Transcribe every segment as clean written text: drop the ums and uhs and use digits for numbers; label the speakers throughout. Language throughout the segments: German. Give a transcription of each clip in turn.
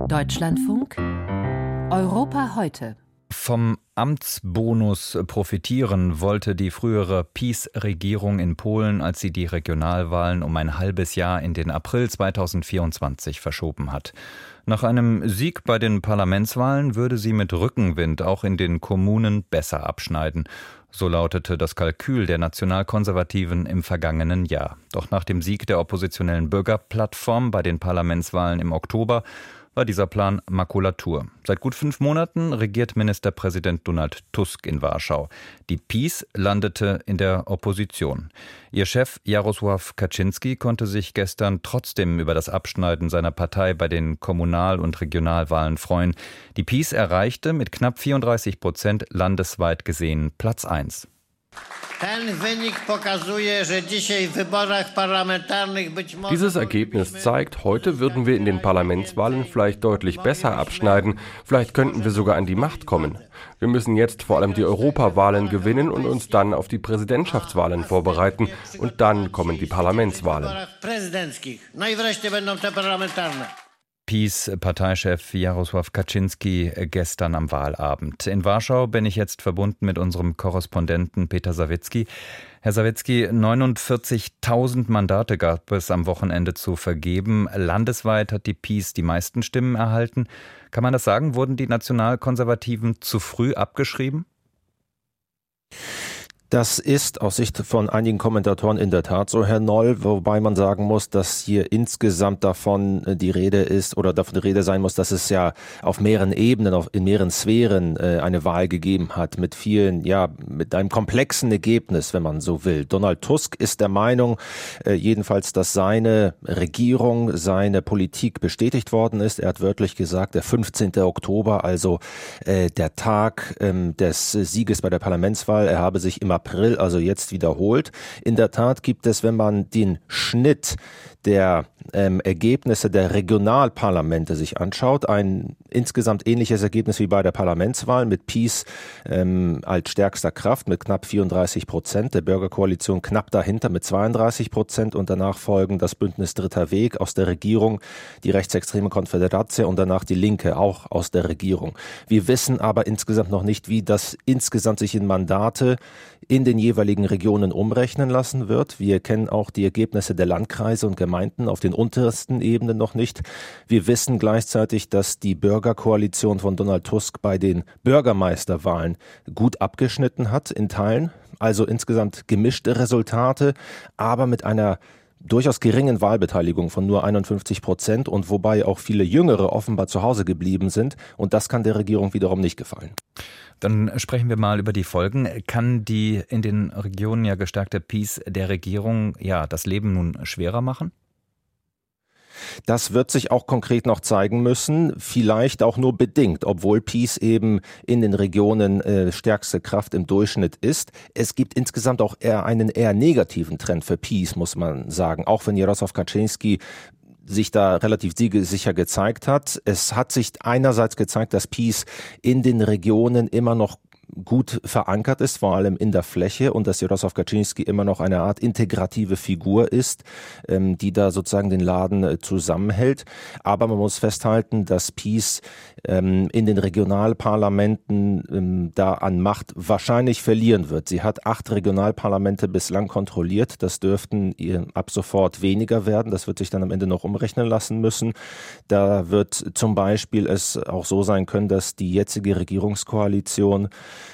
Speaker 1: Deutschlandfunk Europa heute.
Speaker 2: Vom Amtsbonus profitieren wollte die frühere PiS-Regierung in Polen, als sie die Regionalwahlen um ein halbes Jahr in den April 2024 verschoben hat. Nach einem Sieg bei den Parlamentswahlen würde sie mit Rückenwind auch in den Kommunen besser abschneiden. So lautete das Kalkül der Nationalkonservativen im vergangenen Jahr. Doch nach dem Sieg der oppositionellen Bürgerplattform bei den Parlamentswahlen im Oktober war dieser Plan Makulatur. Seit gut 5 Monaten regiert Ministerpräsident Donald Tusk in Warschau. Die PiS landete in der Opposition. Ihr Chef Jarosław Kaczyński konnte sich gestern trotzdem über das Abschneiden seiner Partei bei den Kommunal- und Regionalwahlen freuen. Die PiS erreichte mit knapp 34% landesweit gesehen Platz 1.
Speaker 3: Dieses Ergebnis zeigt, heute würden wir in den Parlamentswahlen vielleicht deutlich besser abschneiden, vielleicht könnten wir sogar an die Macht kommen. Wir müssen jetzt vor allem die Europawahlen gewinnen und uns dann auf die Präsidentschaftswahlen vorbereiten und dann kommen die Parlamentswahlen.
Speaker 2: PiS-Parteichef Jarosław Kaczyński gestern am Wahlabend. In Warschau bin ich jetzt verbunden mit unserem Korrespondenten Peter Sawicki. Herr Sawicki, 49.000 Mandate gab es am Wochenende zu vergeben. Landesweit hat die PiS die meisten Stimmen erhalten. Kann man das sagen? Wurden die Nationalkonservativen zu früh abgeschrieben?
Speaker 4: Das ist aus Sicht von einigen Kommentatoren in der Tat so, Herr Noll, wobei man sagen muss, dass hier insgesamt davon die Rede ist oder davon die Rede sein muss, dass es ja auf mehreren Ebenen, in mehreren Sphären eine Wahl gegeben hat mit vielen, mit einem komplexen Ergebnis, wenn man so will. Donald Tusk ist der Meinung, jedenfalls, dass seine Regierung, seine Politik bestätigt worden ist. Er hat wörtlich gesagt, der 15. Oktober, also der Tag des Sieges bei der Parlamentswahl, er habe sich im April, also jetzt wiederholt. In der Tat gibt es, wenn man den Schnitt der Ergebnisse der Regionalparlamente sich anschaut, ein insgesamt ähnliches Ergebnis wie bei der Parlamentswahl mit PiS als stärkster Kraft mit knapp 34%, der Bürgerkoalition knapp dahinter mit 32% und danach folgen das Bündnis Dritter Weg aus der Regierung, die rechtsextreme Konföderacja und danach die Linke auch aus der Regierung. Wir wissen aber insgesamt noch nicht, wie das insgesamt sich in Mandate in den jeweiligen Regionen umrechnen lassen wird. Wir kennen auch die Ergebnisse der Landkreise und Gemeinden auf den untersten Ebenen noch nicht. Wir wissen gleichzeitig, dass die Bürgerkoalition von Donald Tusk bei den Bürgermeisterwahlen gut abgeschnitten hat in Teilen. Also insgesamt gemischte Resultate, aber mit einer durchaus geringen Wahlbeteiligung von nur 51% und wobei auch viele Jüngere offenbar zu Hause geblieben sind. Und das kann der Regierung wiederum nicht gefallen.
Speaker 2: Dann sprechen wir mal über die Folgen. Kann die in den Regionen ja gestärkte PiS der Regierung das Leben nun schwerer machen?
Speaker 4: Das wird sich auch konkret noch zeigen müssen, vielleicht auch nur bedingt, obwohl PiS eben in den Regionen stärkste Kraft im Durchschnitt ist. Es gibt insgesamt auch einen eher negativen Trend für PiS, muss man sagen, auch wenn Jarosław Kaczyński sich da relativ siegesicher gezeigt hat. Es hat sich einerseits gezeigt, dass PiS in den Regionen immer noch gut verankert ist, vor allem in der Fläche und dass Jarosław Kaczyński immer noch eine Art integrative Figur ist, die da sozusagen den Laden zusammenhält. Aber man muss festhalten, dass PiS in den Regionalparlamenten da an Macht wahrscheinlich verlieren wird. Sie hat 8 Regionalparlamente bislang kontrolliert. Das dürften ab sofort weniger werden. Das wird sich dann am Ende noch umrechnen lassen müssen. Da wird zum Beispiel es auch so sein können, dass die jetzige Regierungskoalition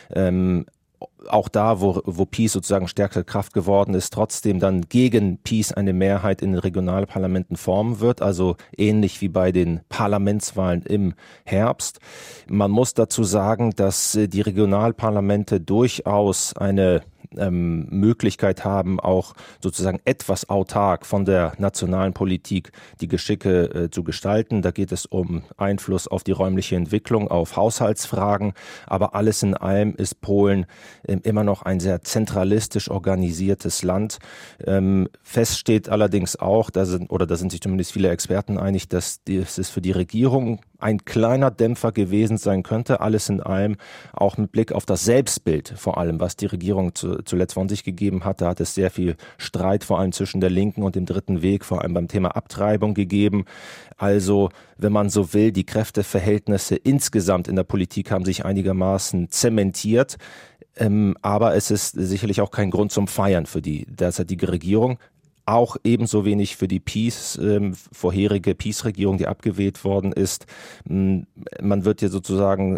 Speaker 4: auch da, wo PiS sozusagen stärkste Kraft geworden ist, trotzdem dann gegen PiS eine Mehrheit in den Regionalparlamenten formen wird, also ähnlich wie bei den Parlamentswahlen im Herbst. Man muss dazu sagen, dass die Regionalparlamente durchaus eine Möglichkeit haben, auch sozusagen etwas autark von der nationalen Politik die Geschicke zu gestalten. Da geht es um Einfluss auf die räumliche Entwicklung, auf Haushaltsfragen, aber alles in allem ist Polen immer noch ein sehr zentralistisch organisiertes Land. Fest steht allerdings auch, da sind sich zumindest viele Experten einig, dass es für die Regierung ein kleiner Dämpfer gewesen sein könnte, alles in allem auch mit Blick auf das Selbstbild, vor allem was die Regierung zu zuletzt von sich gegeben hat. Da hat es sehr viel Streit, vor allem zwischen der Linken und dem Dritten Weg, vor allem beim Thema Abtreibung gegeben. Also, wenn man so will, die Kräfteverhältnisse insgesamt in der Politik haben sich einigermaßen zementiert. Aber es ist sicherlich auch kein Grund zum Feiern für die derzeitige Regierung. Auch ebenso wenig für die vorherige PiS-Regierung, die abgewählt worden ist. Man wird hier sozusagen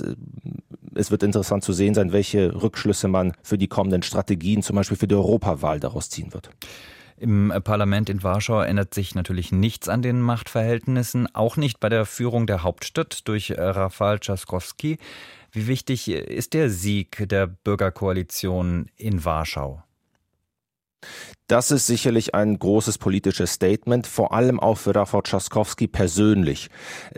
Speaker 4: es wird interessant zu sehen sein, welche Rückschlüsse man für die kommenden Strategien, zum Beispiel für die Europawahl, daraus ziehen wird.
Speaker 2: Im Parlament in Warschau ändert sich natürlich nichts an den Machtverhältnissen, auch nicht bei der Führung der Hauptstadt durch Rafał Trzaskowski. Wie wichtig ist der Sieg der Bürgerkoalition in Warschau?
Speaker 4: Das ist sicherlich ein großes politisches Statement, vor allem auch für Rafał Trzaskowski persönlich.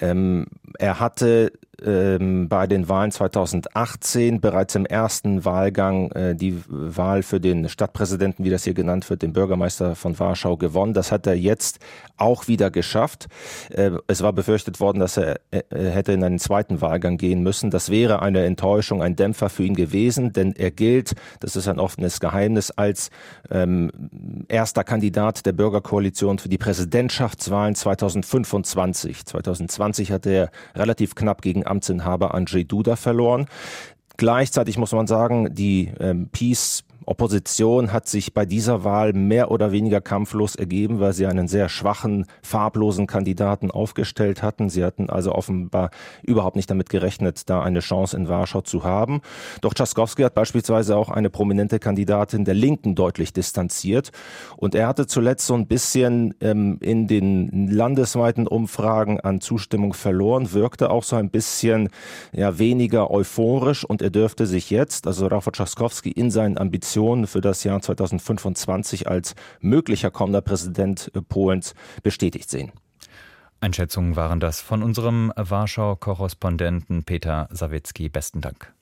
Speaker 4: Er hatte bei den Wahlen 2018 bereits im ersten Wahlgang die Wahl für den Stadtpräsidenten, wie das hier genannt wird, den Bürgermeister von Warschau gewonnen. Das hat er jetzt auch wieder geschafft. Es war befürchtet worden, dass er hätte in einen zweiten Wahlgang gehen müssen. Das wäre eine Enttäuschung, ein Dämpfer für ihn gewesen, denn er gilt, das ist ein offenes Geheimnis, als erster Kandidat der Bürgerkoalition für die Präsidentschaftswahlen 2025. 2020 hatte er relativ knapp gegen Amtsinhaber Andrzej Duda verloren. Gleichzeitig muss man sagen, die PiS-Opposition hat sich bei dieser Wahl mehr oder weniger kampflos ergeben, weil sie einen sehr schwachen, farblosen Kandidaten aufgestellt hatten. Sie hatten also offenbar überhaupt nicht damit gerechnet, da eine Chance in Warschau zu haben. Doch Trzaskowski hat beispielsweise auch eine prominente Kandidatin der Linken deutlich distanziert. Und er hatte zuletzt so ein bisschen in den landesweiten Umfragen an Zustimmung verloren, wirkte auch so ein bisschen weniger euphorisch. Und er dürfte sich jetzt, also Rafał Trzaskowski, in seinen Ambitionen für das Jahr 2025 als möglicher kommender Präsident Polens bestätigt sehen.
Speaker 2: Einschätzungen waren das von unserem Warschau-Korrespondenten Peter Sawicki. Besten Dank.